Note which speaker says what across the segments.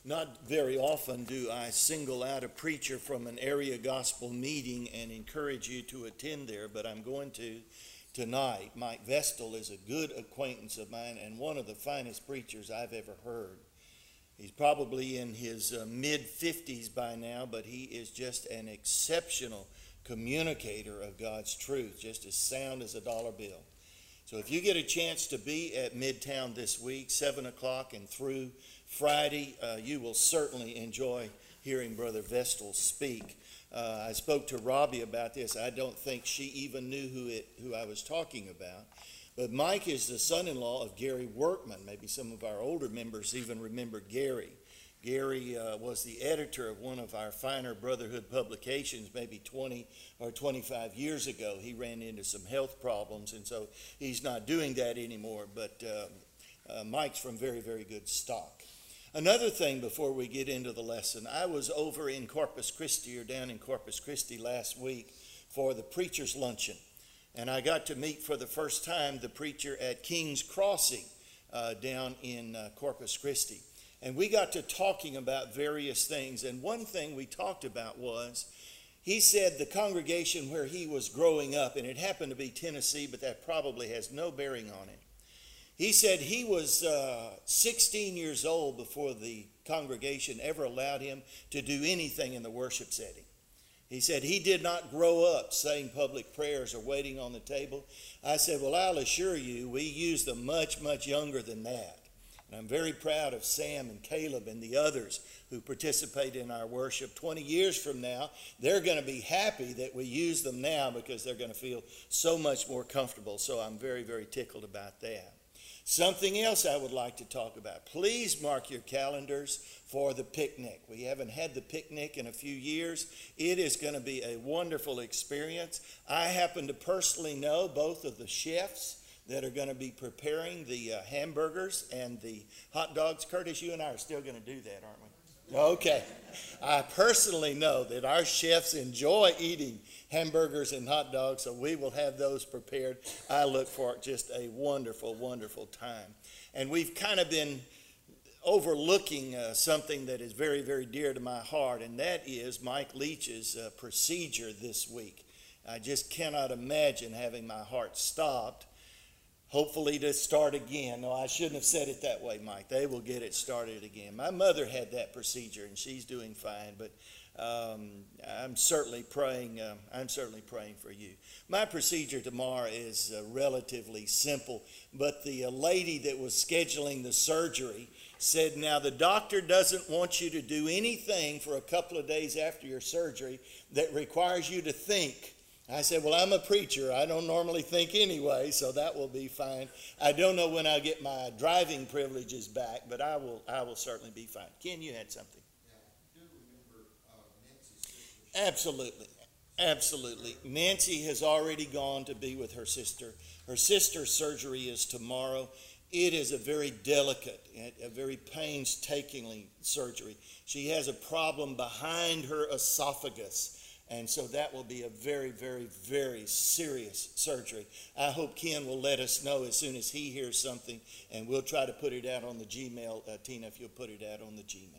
Speaker 1: Not very often do I single out a preacher from an area gospel meeting and encourage you to attend there, but I'm going to tonight. Mike Vestal is a good acquaintance of mine and one of the finest preachers I've ever heard. He's probably in his mid-50s by now, but he is just an exceptional communicator of God's truth, just as sound as a dollar bill. So if you get a chance to be at Midtown this week, 7 o'clock and through Friday, you will certainly enjoy hearing Brother Vestal speak. I spoke to Robbie about this. I don't think she even knew who I was talking about. But Mike is the son-in-law of Gary Workman. Maybe some of our older members even remember Gary. Gary was the editor of one of our finer Brotherhood publications maybe 20 or 25 years ago. He ran into some health problems, and so he's not doing that anymore. But Mike's from very, very good stock. Another thing before we get into the lesson, I was over in Corpus Christi or down in Corpus Christi last week for the preacher's luncheon. And I got to meet for the first time the preacher at King's Crossing down in Corpus Christi. And we got to talking about various things. And one thing we talked about was, he said the congregation where he was growing up, and it happened to be Tennessee, but that probably has no bearing on it. He said he was 16 years old before the congregation ever allowed him to do anything in the worship setting. He said he did not grow up saying public prayers or waiting on the table. I said, well, I'll assure you, we use them much, much younger than that. And I'm very proud of Sam and Caleb and the others who participate in our worship. 20 years from now, they're going to be happy that we use them now because they're going to feel so much more comfortable. So I'm very, very tickled about that. Something else I would like to talk about. Please mark your calendars for the picnic. We haven't had the picnic in a few years. It is going to be a wonderful experience. I happen to personally know both of the chefs that are going to be preparing the hamburgers and the hot dogs. Curtis, you and I are still going to do that, aren't we? Okay. I personally know that our chefs enjoy eating hamburgers and hot dogs, so we will have those prepared. I look for just a wonderful, wonderful time. And we've kind of been overlooking something that is very, very dear to my heart, and that is Mike Leach's procedure this week. I just cannot imagine having my heart stopped, hopefully to start again. No, I shouldn't have said it that way, Mike. They will get it started again. My mother had that procedure, and she's doing fine, but I'm certainly praying for you. My procedure tomorrow is relatively simple, but the lady that was scheduling the surgery said, now the doctor doesn't want you to do anything for a couple of days after your surgery that requires you to think. I said, well, I'm a preacher. I don't normally think anyway, so that will be fine. I don't know when I'll get my driving privileges back, but I will certainly be fine. Ken, you had something. Absolutely. Absolutely. Nancy has already gone to be with her sister. Her sister's surgery is tomorrow. It is a very delicate, a very painstaking surgery. She has a problem behind her esophagus, and so that will be a very, very, very serious surgery. I hope Ken will let us know as soon as he hears something, and we'll try to put it out on the Gmail. Tina, if you'll put it out on the Gmail.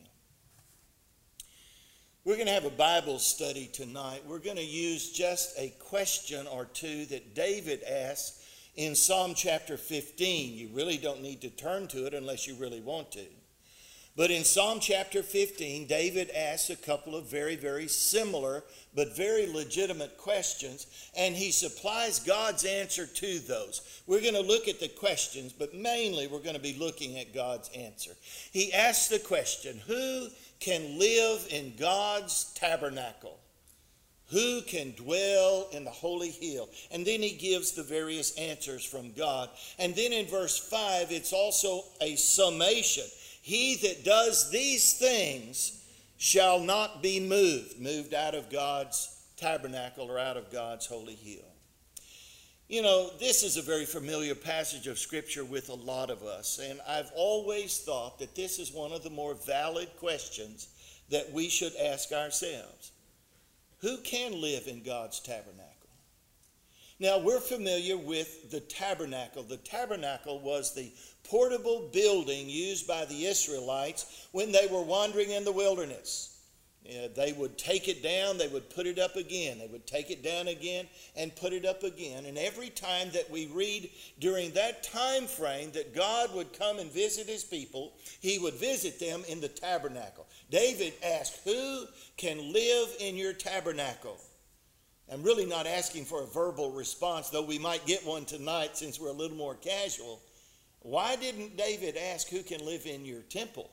Speaker 1: We're going to have a Bible study tonight. We're going to use just a question or two that David asked in Psalm chapter 15. You really don't need to turn to it unless you really want to. But in Psalm chapter 15, David asks a couple of very, very similar but very legitimate questions, and he supplies God's answer to those. We're going to look at the questions, but mainly we're going to be looking at God's answer. He asks the question, who can live in God's tabernacle? Who can dwell in the holy hill? And then he gives the various answers from God. And then in verse 5, it's also a summation. He that does these things shall not be moved out of God's tabernacle or out of God's holy hill. You know, this is a very familiar passage of Scripture with a lot of us, and I've always thought that this is one of the more valid questions that we should ask ourselves. Who can live in God's tabernacle? Now, we're familiar with the tabernacle. The tabernacle was the portable building used by the Israelites when they were wandering in the wilderness. They would take it down, they would put it up again. They would take it down again and put it up again. And every time that we read during that time frame that God would come and visit his people, he would visit them in the tabernacle. David asked, who can live in your tabernacle? I'm really not asking for a verbal response, though we might get one tonight since we're a little more casual. Why didn't David ask who can live in your temple?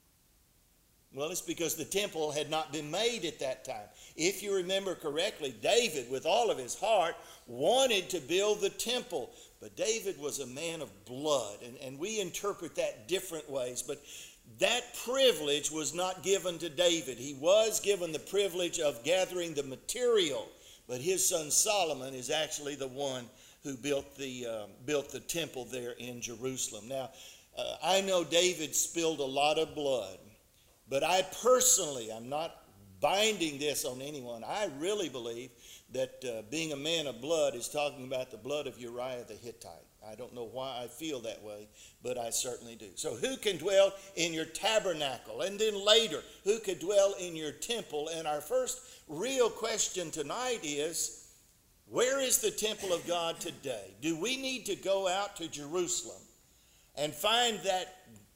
Speaker 1: Well, it's because the temple had not been made at that time. If you remember correctly, David, with all of his heart, wanted to build the temple. But David was a man of blood, and we interpret that different ways. But that privilege was not given to David. He was given the privilege of gathering the material, but his son Solomon is actually the one who built the temple there in Jerusalem. Now, I know David spilled a lot of blood. But I personally, I'm not binding this on anyone. I really believe that being a man of blood is talking about the blood of Uriah the Hittite. I don't know why I feel that way, but I certainly do. So who can dwell in your tabernacle? And then later, who could dwell in your temple? And our first real question tonight is, where is the temple of God today? Do we need to go out to Jerusalem and find that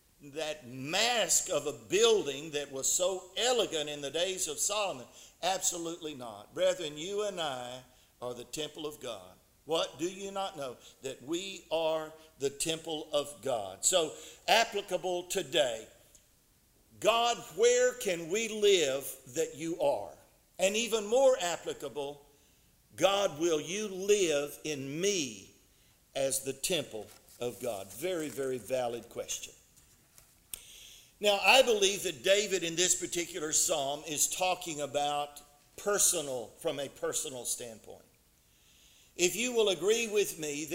Speaker 1: mask of a building that was so elegant in the days of Solomon? Absolutely not. Brethren, you and I are the temple of God. What, do you not know that we are the temple of God? So, applicable today, God, where can we live that you are? And even more applicable, God, will you live in me as the temple of God? Very, very valid question. Now, I believe that David in this particular psalm is talking about from a personal standpoint. If you will agree with me,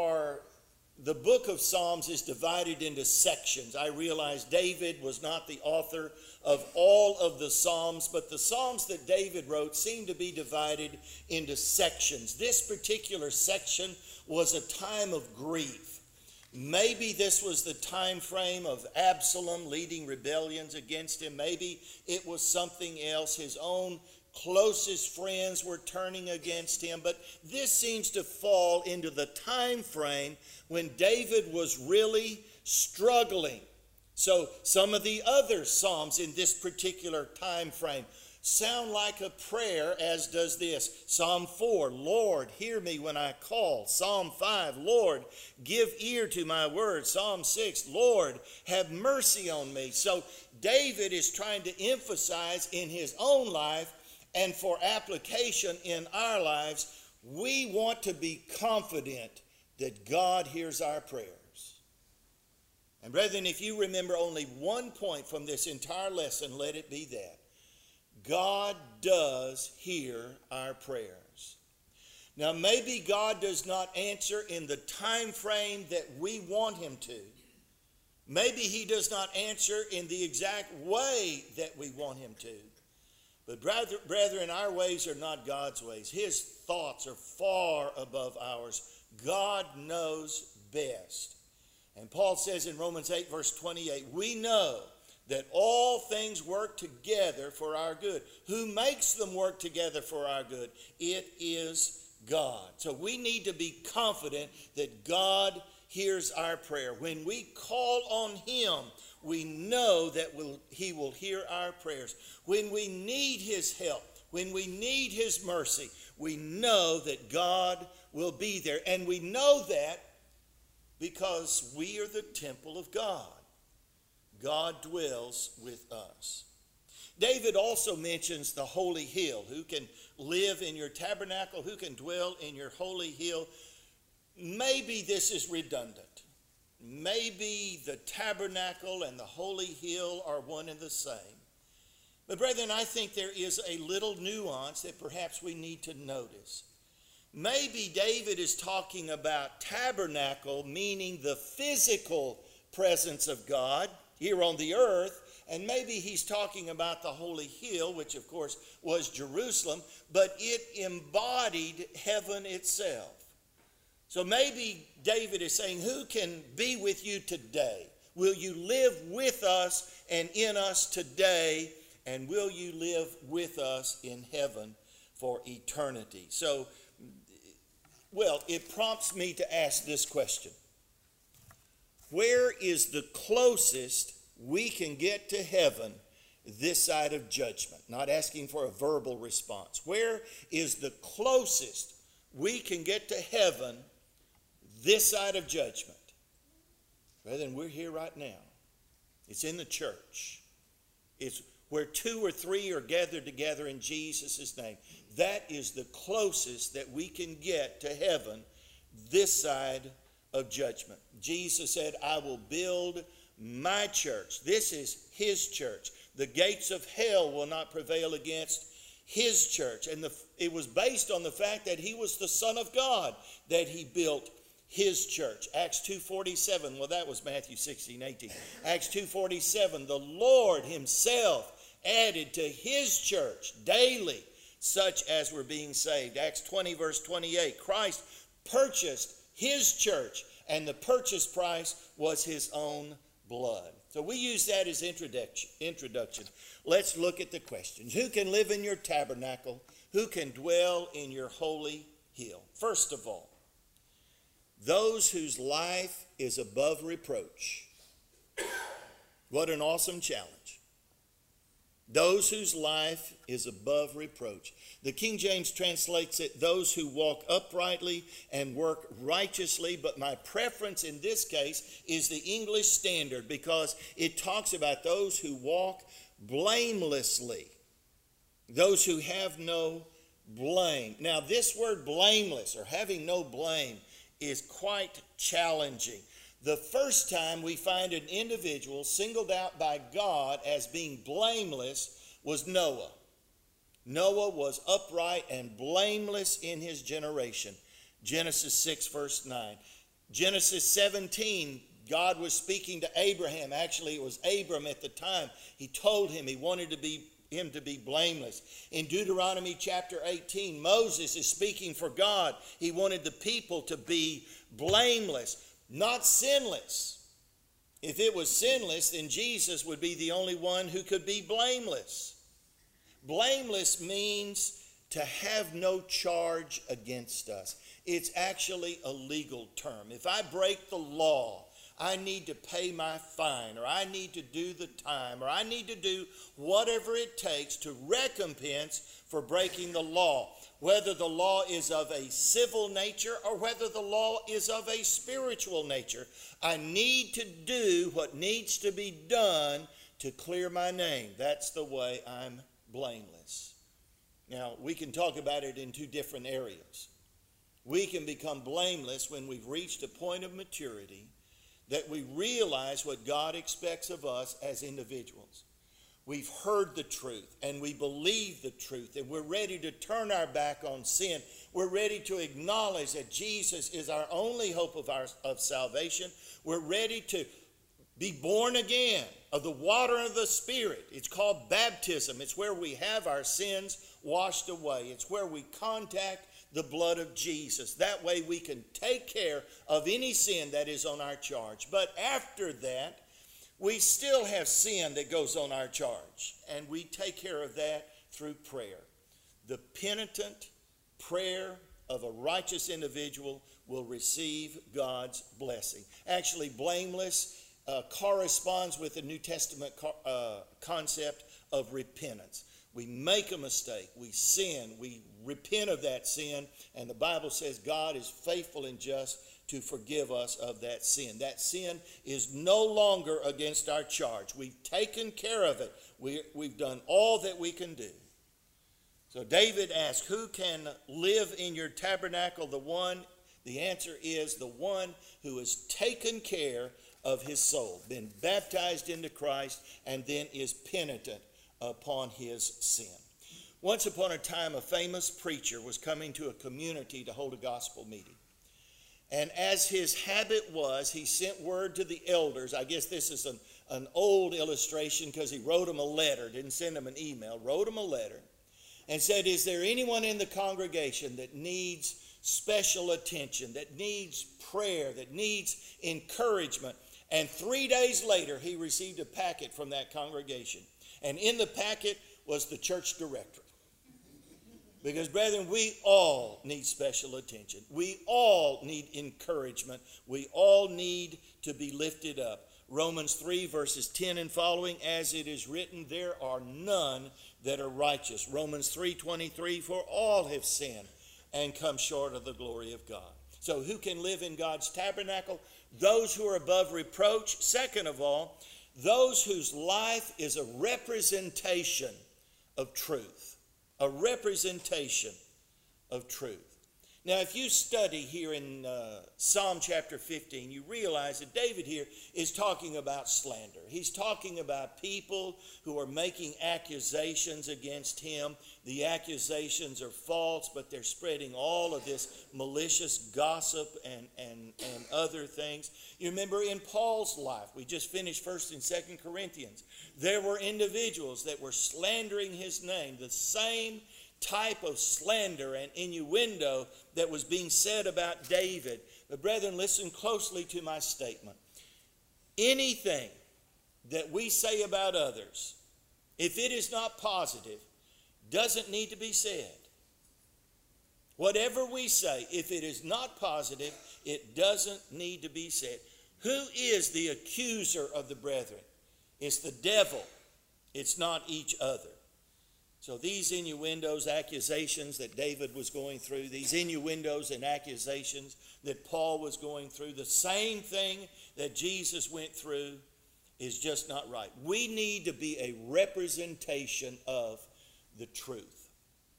Speaker 1: the book of Psalms is divided into sections. I realize David was not the author of all of the Psalms, but the Psalms that David wrote seem to be divided into sections. This particular section was a time of grief. Maybe this was the time frame of Absalom leading rebellions against him. Maybe it was something else. His own closest friends were turning against him. But this seems to fall into the time frame when David was really struggling. So some of the other Psalms in this particular time frame sound like a prayer, as does this. Psalm 4, Lord, hear me when I call. Psalm 5, Lord, give ear to my words. Psalm 6, Lord, have mercy on me. So David is trying to emphasize in his own life, and for application in our lives, we want to be confident that God hears our prayers. And brethren, if you remember only one point from this entire lesson, let it be that God does hear our prayers. Now, maybe God does not answer in the time frame that we want him to. Maybe he does not answer in the exact way that we want him to. But brethren, our ways are not God's ways. His thoughts are far above ours. God knows best. And Paul says in Romans 8, verse 28, we know that all things work together for our good. Who makes them work together for our good? It is God. So we need to be confident that God hears our prayer. When we call on him, we know that he will hear our prayers. When we need his help, when we need his mercy, we know that God will be there. And we know that because we are the temple of God. God dwells with us. David also mentions the holy hill. Who can live in your tabernacle? Who can dwell in your holy hill? Maybe this is redundant. Maybe the tabernacle and the holy hill are one and the same. But brethren, I think there is a little nuance that perhaps we need to notice. Maybe David is talking about tabernacle, meaning the physical presence of God here on the earth, and maybe he's talking about the holy hill, which of course was Jerusalem, but it embodied heaven itself. So maybe David is saying, who can be with you today? Will you live with us and in us today? And will you live with us in heaven for eternity? So, well, it prompts me to ask this question. Where is the closest we can get to heaven this side of judgment? Not asking for a verbal response. Where is the closest we can get to heaven this side of judgment? Brethren, we're here right now. It's in the church. It's where 2 or 3 are gathered together in Jesus' name. That is the closest that we can get to heaven this side of judgment. Jesus said, I will build my church. This is his church. The gates of hell will not prevail against his church. And it was based on the fact that he was the Son of God that he built his church. Acts 2:47, well, that was Matthew 16:18. Acts 2:47, the Lord himself added to his church daily such as were being saved. Acts 20 verse 28, Christ purchased his church, and the purchase price was his own blood. So we use that as introduction. Let's look at the questions. Who can live in your tabernacle? Who can dwell in your holy hill? First of all, those whose life is above reproach. What an awesome challenge. Those whose life is above reproach. The King James translates it, those who walk uprightly and work righteously, but my preference in this case is the English Standard because it talks about those who walk blamelessly, those who have no blame. Now, this word blameless or having no blame is quite challenging. The first time we find an individual singled out by God as being blameless was Noah. Noah was upright and blameless in his generation. Genesis 6 verse 9. Genesis 17, God was speaking to Abraham. Actually, it was Abram at the time. He told him he wanted him to be blameless. In Deuteronomy chapter 18, Moses is speaking for God. He wanted the people to be blameless, not sinless. If it was sinless, then Jesus would be the only one who could be blameless. Blameless means to have no charge against us. It's actually a legal term. If I break the law, I need to pay my fine, or I need to do the time, or I need to do whatever it takes to recompense for breaking the law, whether the law is of a civil nature or whether the law is of a spiritual nature. I need to do what needs to be done to clear my name. That's the way I'm blameless. Now, we can talk about it in two different areas. We can become blameless when we've reached a point of maturity that we realize what God expects of us as individuals. We've heard the truth and we believe the truth, and we're ready to turn our back on sin. We're ready to acknowledge that Jesus is our only hope of salvation. We're ready to be born again of the water of the Spirit. It's called baptism. It's where we have our sins washed away. It's where we contact the blood of Jesus. That way we can take care of any sin that is on our charge. But after that, we still have sin that goes on our charge, and we take care of that through prayer. The penitent prayer of a righteous individual will receive God's blessing. Actually, blameless corresponds with the New Testament concept of repentance. We make a mistake, we sin, we repent of that sin, and the Bible says God is faithful and just to forgive us of that sin. That sin is no longer against our charge. We've taken care of it. We've done all that we can do. So David asked, who can live in your tabernacle? The answer is the one who has taken care of his soul, been baptized into Christ, and then is penitent upon his sin. Once upon a time, a famous preacher was coming to a community to hold a gospel meeting. And as his habit was, he sent word to the elders. I guess this is an old illustration because he wrote them a letter, didn't send them an email, wrote them a letter and said, is there anyone in the congregation that needs special attention, that needs prayer, that needs encouragement. And 3 days later, he received a packet from that congregation. And in the packet was the church directory. Because, brethren, we all need special attention. We all need encouragement. We all need to be lifted up. Romans 3 verses 10 and following, as it is written, there are none that are righteous. Romans 3:23, for all have sinned and come short of the glory of God. So who can live in God's tabernacle? Those who are above reproach. Second of all, those whose life is a representation of truth. A representation of truth. Now, if you study here in Psalm chapter 15, you realize that David here is talking about slander. He's talking about people who are making accusations against him. The accusations are false, but they're spreading all of this malicious gossip and other things. You remember in Paul's life, we just finished 1st and 2nd Corinthians, there were individuals that were slandering his name, the same type of slander and innuendo that was being said about David. But brethren, listen closely to my statement. Anything that we say about others, if it is not positive, doesn't need to be said. Whatever we say, if it is not positive, it doesn't need to be said. Who is the accuser of the brethren? It's the devil. It's not each other. So these innuendos, accusations that David was going through, these innuendos and accusations that Paul was going through, the same thing that Jesus went through is just not right. We need to be a representation of the truth.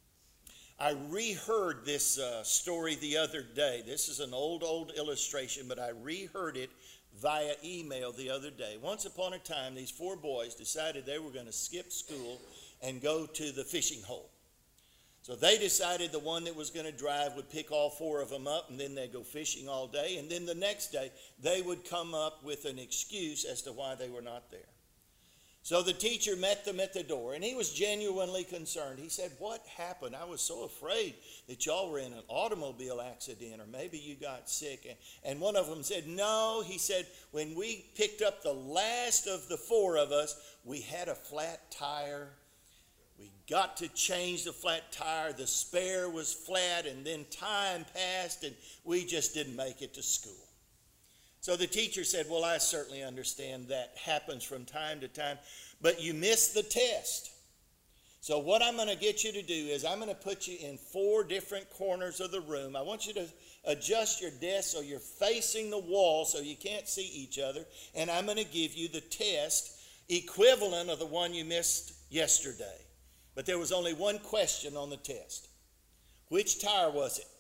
Speaker 1: I reheard this story the other day. This is an old illustration, but I reheard it via email the other day. Once upon a time, these 4 boys decided they were going to skip school and go to the fishing hole. So they decided the one that was going to drive would pick all 4 of them up, and then they'd go fishing all day. And then the next day, they would come up with an excuse as to why they were not there. So the teacher met them at the door, and he was genuinely concerned. He said, "What happened? I was so afraid that y'all were in an automobile accident, or maybe you got sick." And one of them said, "No," he said, "when we picked up the last of the 4 of us, we had a flat tire. We got to change the flat tire. The spare was flat, and then time passed, and we just didn't make it to school." So the teacher said, "Well, I certainly understand that happens from time to time, but you missed the test. So what I'm going to get you to do is I'm going to put you in 4 different corners of the room. I want you to adjust your desk so you're facing the wall so you can't see each other, and I'm going to give you the test equivalent of the one you missed yesterday. But there was only one question on the test. Which tire was it?"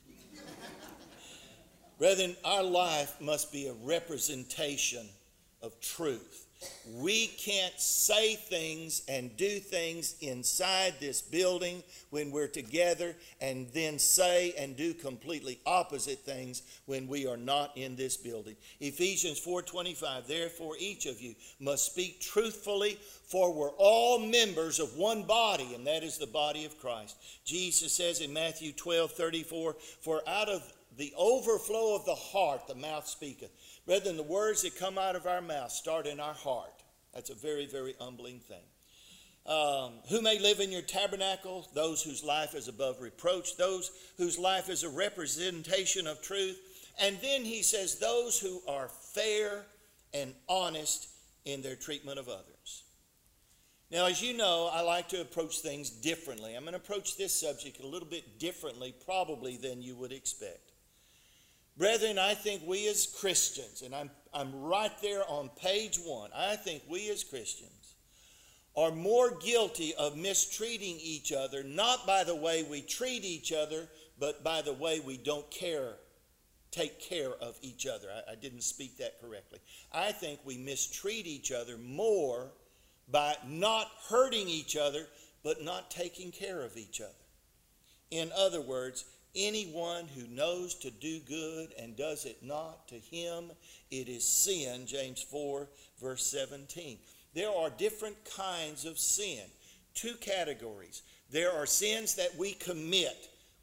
Speaker 1: Brethren, our life must be a representation of truth. We can't say things and do things inside this building when we're together and then say and do completely opposite things when we are not in this building. Ephesians 4:25, therefore each of you must speak truthfully, for we're all members of one body, and that is the body of Christ. Jesus says in Matthew 12:34, for out of the overflow of the heart, the mouth speaketh. Brethren, the words that come out of our mouth start in our heart. That's a very, very humbling thing. Who may live in your tabernacle? Those whose life is above reproach. Those whose life is a representation of truth. And then he says, those who are fair and honest in their treatment of others. Now, as you know, I like to approach things differently. I'm going to approach this subject a little bit differently probably than you would expect. Brethren, I think we as Christians, and I'm right there on page 1, I think we as Christians are more guilty of mistreating each other, not by the way we treat each other, but by the way we don't take care of each other. I didn't speak that correctly. I think we mistreat each other more by not hurting each other, but not taking care of each other. In other words, anyone who knows to do good and does it not, to him it is sin, James 4, verse 17. There are different kinds of sin, 2 categories. There are sins that we commit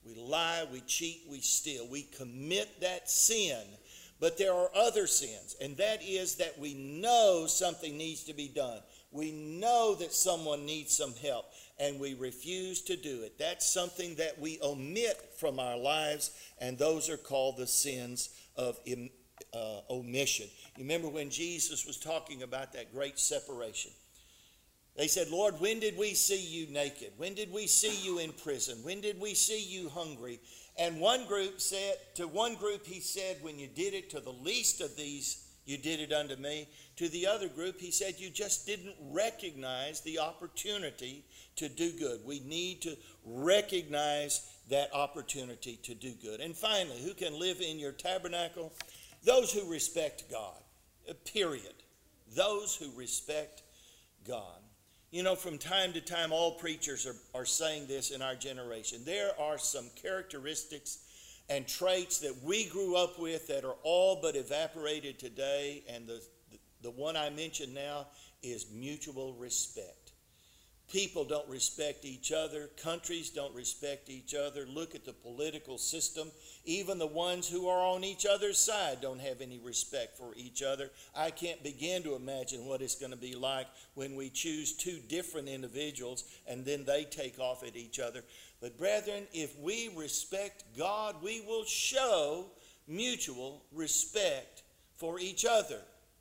Speaker 1: We lie, we cheat, we steal. We commit that sin. But there are other sins, and that is that we know something needs to be done. We know that someone needs some help, and we refuse to do it. That's something that we omit from our lives, and those are called the sins of omission. You remember when Jesus was talking about that great separation? They said, Lord, when did we see you naked? When did we see you in prison? When did we see you hungry? And one group said, to one group he said, when you did it to the least of these, you did it unto me. To the other group he said, you just didn't recognize the opportunity to do good. We need to recognize that opportunity to do good. And finally, who can live in your tabernacle? Those who respect God, period. Those who respect God. You know, from time to time, all preachers are saying this in our generation. There are some characteristics and traits that we grew up with that are all but evaporated today. And the one I mention now is mutual respect. People don't respect each other. Countries don't respect each other. Look at the political system. Even the ones who are on each other's side don't have any respect for each other. I can't begin to imagine what it's going to be like when we choose two different individuals and then they take off at each other. But brethren, if we respect God, we will show mutual respect for each other.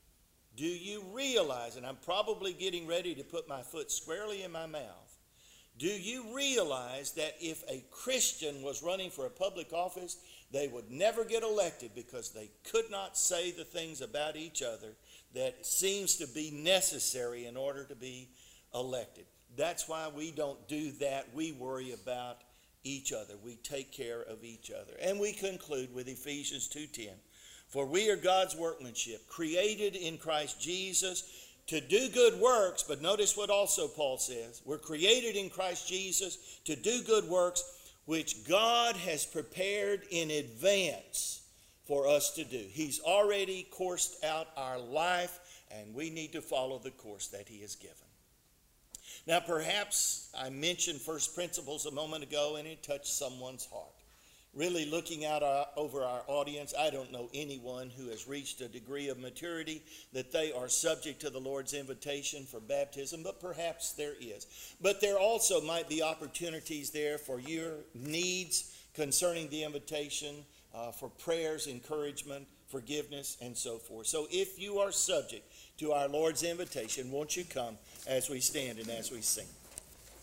Speaker 1: Do you realize, and I'm probably getting ready to put my foot squarely in my mouth, do you realize that if a Christian was running for a public office, they would never get elected because they could not say the things about each other that seems to be necessary in order to be elected? That's why we don't do that. We worry about each other. We take care of each other. And we conclude with Ephesians 2:10. For we are God's workmanship, created in Christ Jesus to do good works. But notice what also Paul says. We're created in Christ Jesus to do good works, which God has prepared in advance for us to do. He's already coursed out our life, and we need to follow the course that he has given. Now, perhaps I mentioned first principles a moment ago, and it touched someone's heart. Really looking out over our audience, I don't know anyone who has reached a degree of maturity that they are subject to the Lord's invitation for baptism, but perhaps there is. But there also might be opportunities there for your needs concerning the invitation, for prayers, encouragement, forgiveness, and so forth. So if you are subject to our Lord's invitation, won't you come as we stand and as we sing?